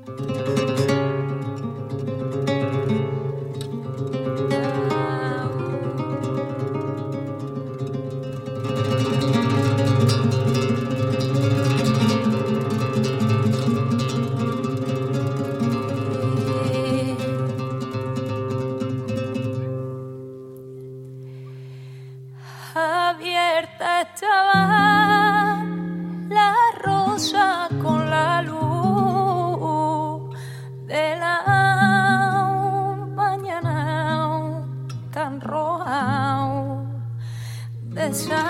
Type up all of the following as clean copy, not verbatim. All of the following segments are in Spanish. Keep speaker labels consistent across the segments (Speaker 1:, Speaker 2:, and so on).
Speaker 1: Abierta estaba la rosa con la luz de la mañana tan roja de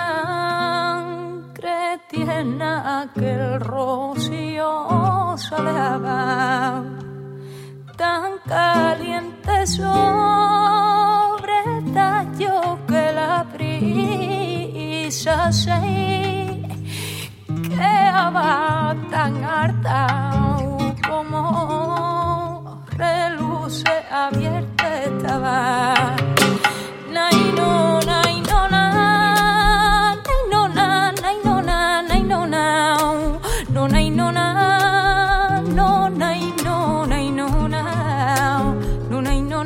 Speaker 1: sangre tierna que el rocío soleaba tan caliente sobre el tallo que la brisa se quedaba tan harta como reluce abierta estaba. Nay no, nay no, nay no, nay no, nay no, no, nay no, no, nay no, nay no, no, nay no,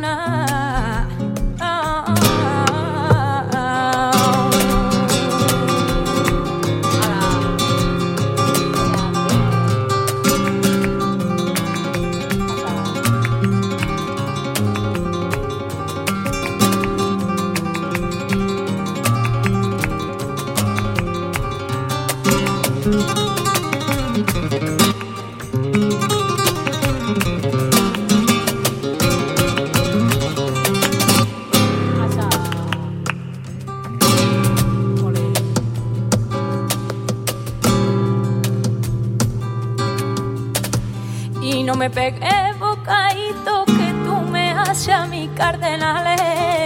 Speaker 1: y no me pegué bocadito que tú me haces a mi cardenales.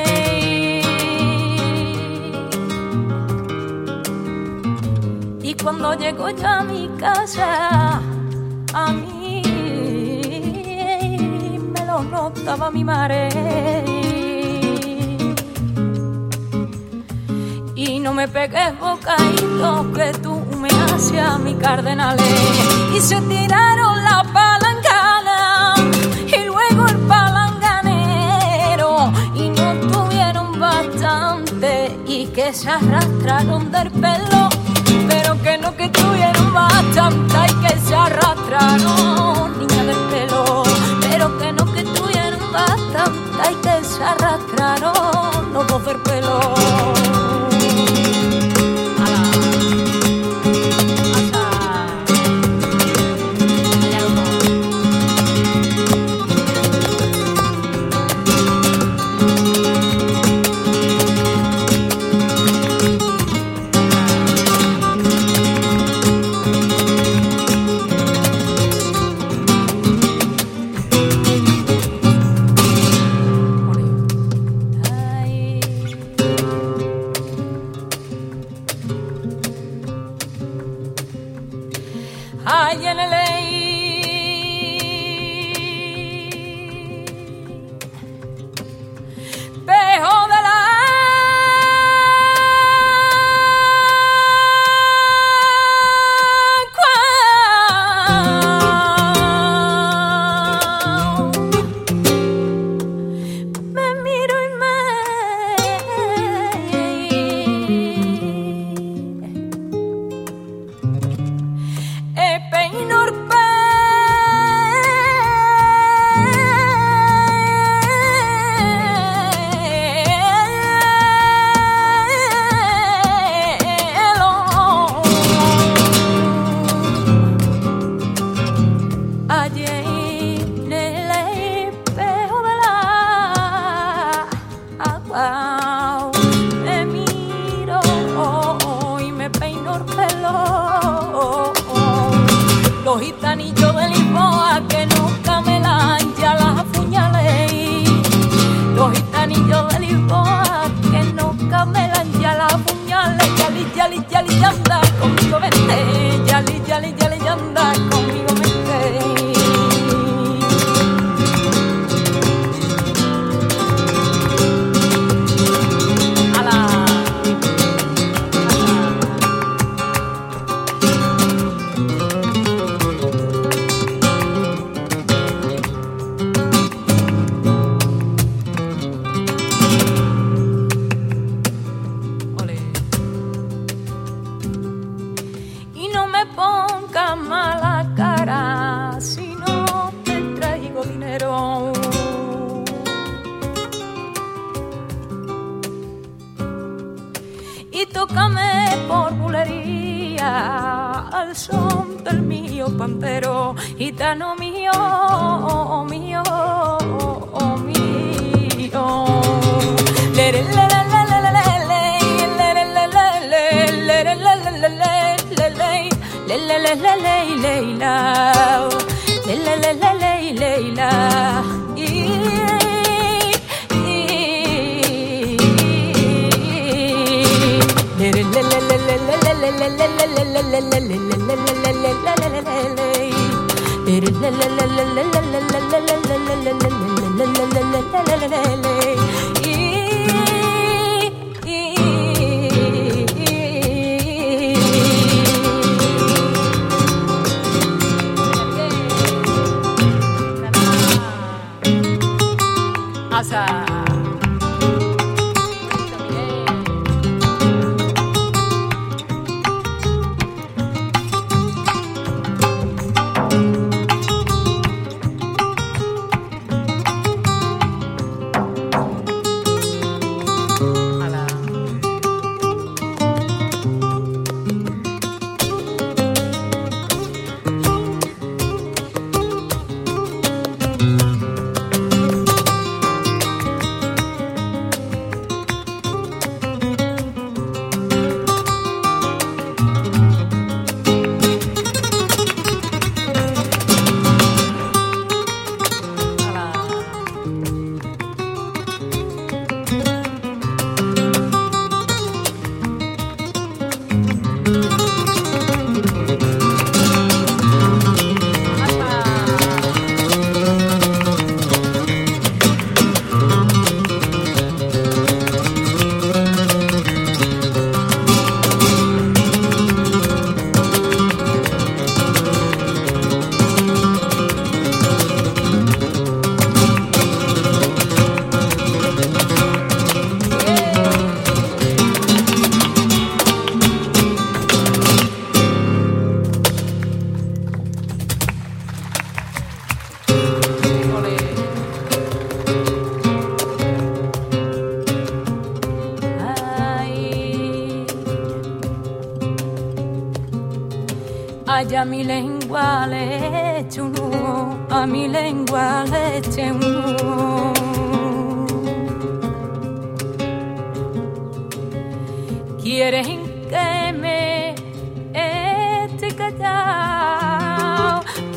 Speaker 1: Y cuando llego yo a mi casa, a mí me lo notaba mi madre. Y no me pegué bocadito que tú me haces a mi cardenales. Y se tiraron la palangana y luego el palanganero y no tuvieron bastante y que se arrastraron del pelo, pero que no que tuvieron bastante y que se arrastraron, niña del pelo, pero que no que tuvieron bastante y que se arrastraron los dos del pelo. Ay, en el espejo de la me miro y me peino el allí en el espejo de la agua me miro y me peino el pelo. Los gitanillos de Lisboa que nunca me dan ya las apuñalé. Los gitanillos de Lisboa que nunca me dan ya las apuñalé. Yali, yali, yali, anda conmigo vente. Yali, yali, yali, anda conmigo vente. el son del mío pantero, gitano mío, mío, mío. Ay, a mi lengua le echo un nudo, a mi lengua le eché un nudo. Quieren que me esté callado.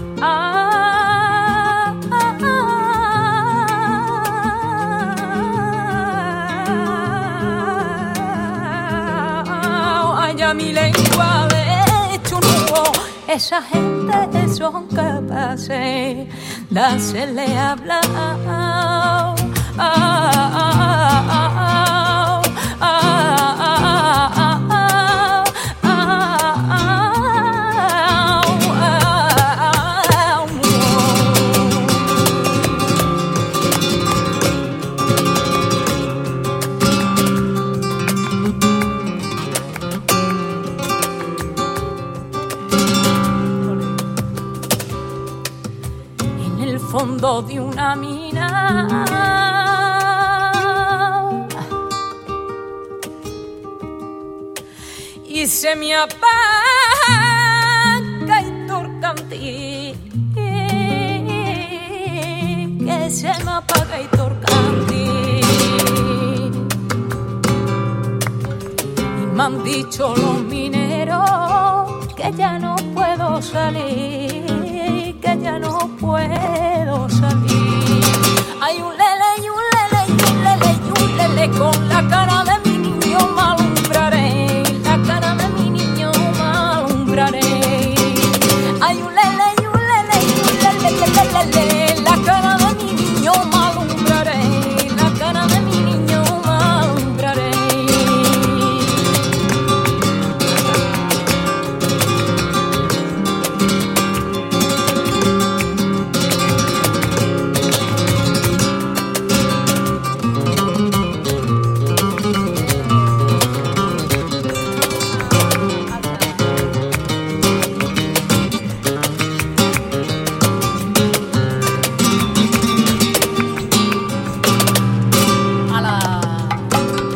Speaker 1: Ay, a mi lengua le echo un nudo. Esa gente son capaces de hacerle hablar. Fondo de una mina y se me apaga el torcantí, que se me apaga el torcantí. Y me han dicho los mineros que ya no puedo salir, que ya no puedo salir. Hay un lele y un lele y un lele y un lele, con la cara de mi niño me alumbraré, la cara de mi niño me alumbraré. Hay un lele y un lele y un lele, lele, la cara de mi niño me alumbraré, la cara de mi niño me alumbraré.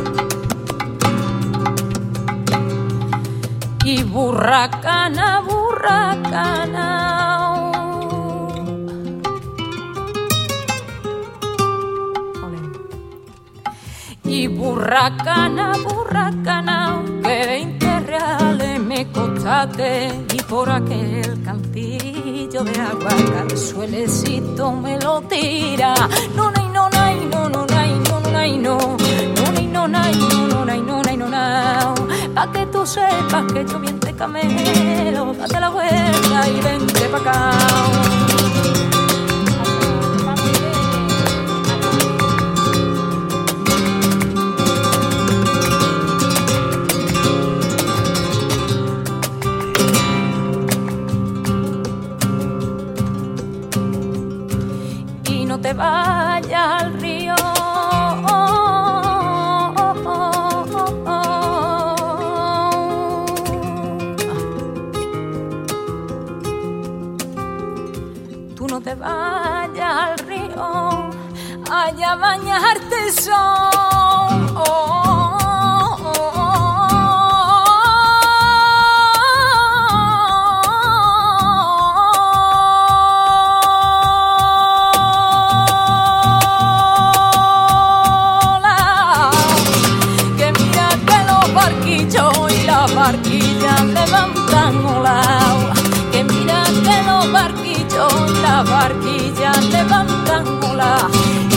Speaker 1: Y burracana, burracana, burracanao. Y burracana, burracana, que 20 reales me costaste. Y por aquel cantillo de agua que el suelecito me lo tira. No, no, no, no, no, no, no, no, no, no, no, no, pa' que tú sepas que yo bien te camelo, date la vuelta y vente pa' acá. Y no te vayas al río. No te vayas al río, allá a bañarte el sol. Que mira que los barquillos y las barquillas levantan olao. Que mira que los barquillos, las barquillas levantan ola